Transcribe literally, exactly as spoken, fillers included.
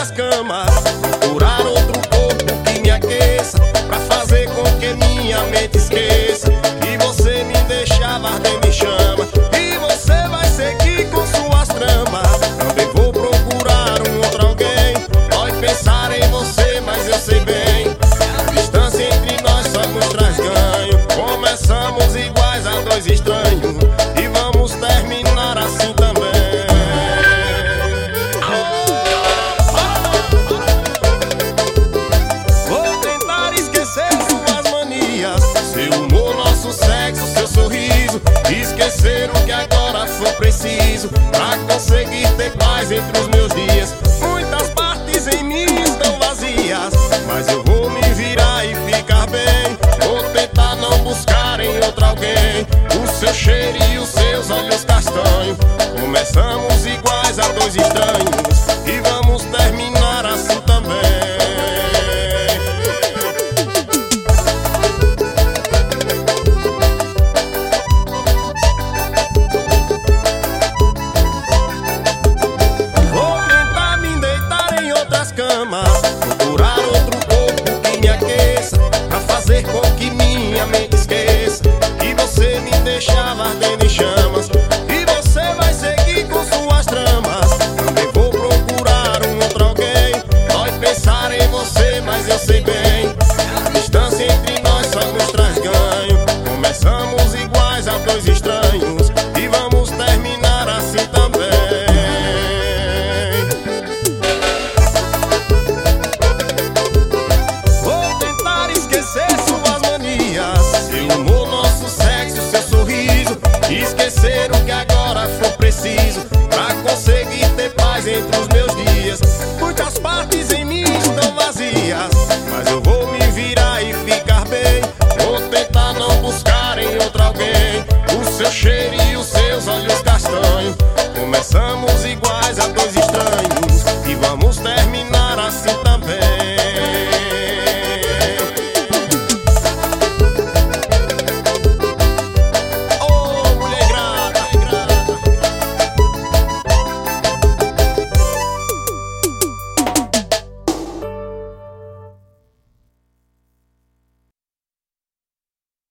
outras camas, procurar outro corpo que me aqueça, pra fazer com que minha mente esqueça que você me deixava ardendo em chama. E você vai seguir com suas tramas. Também vou procurar um outro alguém. Pode pensar em você, mas eu sei bem, a distância entre nós só nos traz ganho. Começamos iguais a dois estranhos e vamos terminar assim também. Vou tentar esquecer suas manias, seu humor, nosso sexo, seu sorriso. Esquecer o que agora for preciso pra conseguir ter paz entre os meus dias. Muitas partes em mim estão vazias, mas eu vou me virar e ficar bem. Vou tentar não buscar em outro alguém o seu cheiro e os seus olhos castanhos. Começamos iguais a dois estranhos e vamos terminar assim também. Vou tentar me deitar em outras camas,